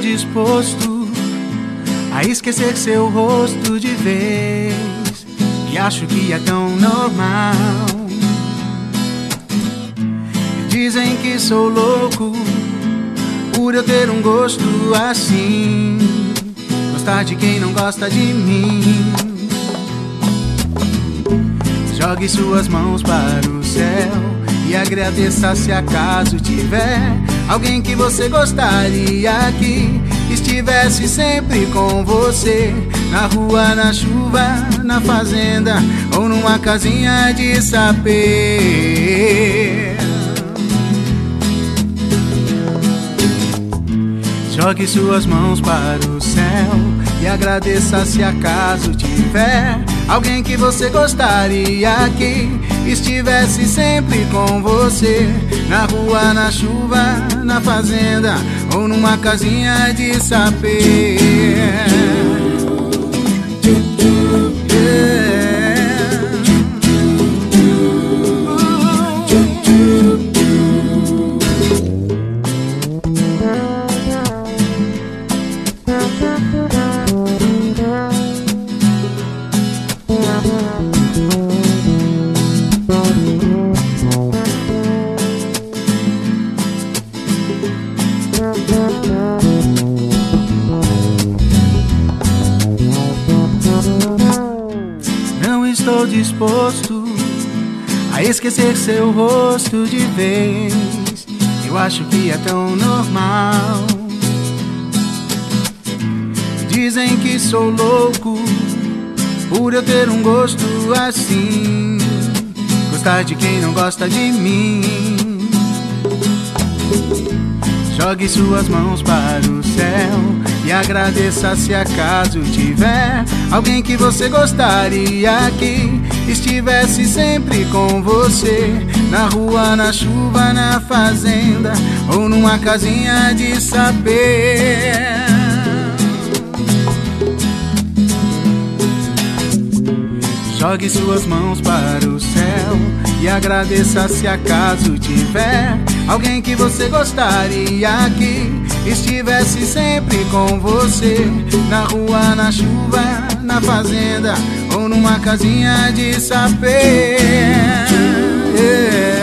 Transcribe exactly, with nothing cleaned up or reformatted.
disposto a esquecer seu rosto de vez, e acho que é tão normal. Dizem que sou louco por eu ter um gosto assim, gostar de quem não gosta de mim. Jogue suas mãos para o céu e agradeça se acaso tiver alguém que você gostaria que estivesse sempre com você, na rua, na chuva, na fazenda ou numa casinha de sapê. Jogue suas mãos para o céu e agradeça se acaso tiver alguém que você gostaria que estivesse sempre com você, na rua, na chuva, na fazenda ou numa casinha de sapê. Não estou disposto a esquecer seu rosto de vez, eu acho que é tão normal. Dizem que sou louco por eu ter um gosto assim, gostar de quem não gosta de mim. Jogue suas mãos para o céu e agradeça se acaso tiver alguém que você gostaria que estivesse sempre com você, na rua, na chuva, na fazenda ou numa casinha de sapê. Jogue suas mãos para o céu e agradeça se acaso tiver alguém que você gostaria que estivesse sempre com você, na rua, na chuva, na fazenda ou numa casinha de sapê. Yeah.